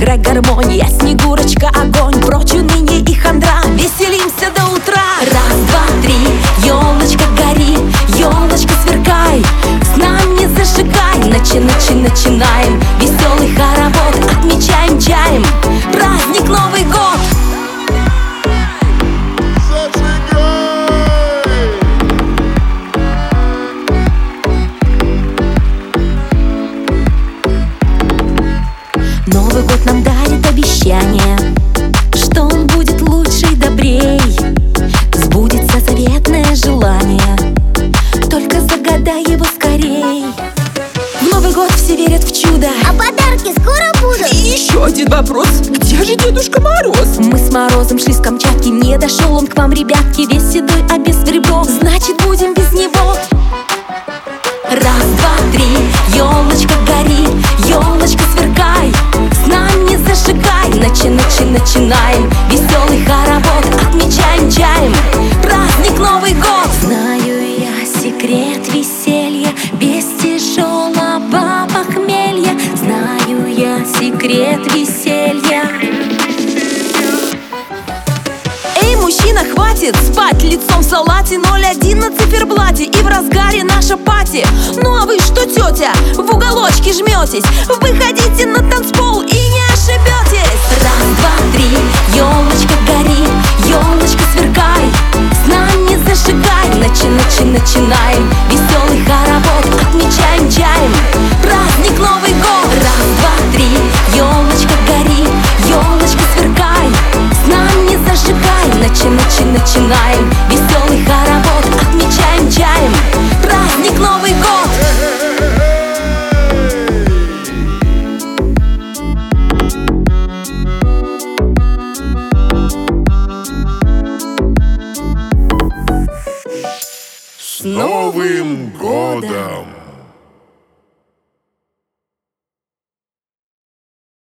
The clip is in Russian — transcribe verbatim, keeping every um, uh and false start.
играй гармония, Снегурочка огонь, прочь уныние и хандра, веселимся до утра. Раз, два, три, елочка гори, елочка сверкай, с нами зажигай, начи, начи, начинаем веселый хоровод, отмечаем чаем праздник Новый год. Новый год нам дарит обещание, что он будет лучше и добрей. Сбудется заветное желание, только загадай его скорей. В Новый год все верят в чудо, а подарки скоро будут. И еще один вопрос: где же Дедушка Мороз? Мы с Морозом шли с Камчатки, не дошел он к вам, ребятки, весь седой, а без ребро, значит будем без него. Раз, два, три, елочка гори, елочка сверкай, с нами зажигай, начи, начи, начинаем веселый хоровод, отмечаем чаем праздник Новый год. Знаю я секрет веселья, без тяжелого похмелья, знаю я секрет веселья. Эй, мужчина, хватит спать лицом в салате, ноль один на циферблате и в разгаре наша пати. Ну а вы что, тетя, в уголочке жметесь? Выходите на танцпол и не ошибетесь. Раз, два, три, елочка гори, елочка сверкай, с нами зажигай, начи, начи, начинаем веселый хоровод, отмечаем чаем праздник Новый год. Раз, два, три, елочка гори, елочка сверкай, с нами зажигай, начи, начи, начинаем веселый хоровод, отмечаем чаем праздник Новый год. С Новым годом!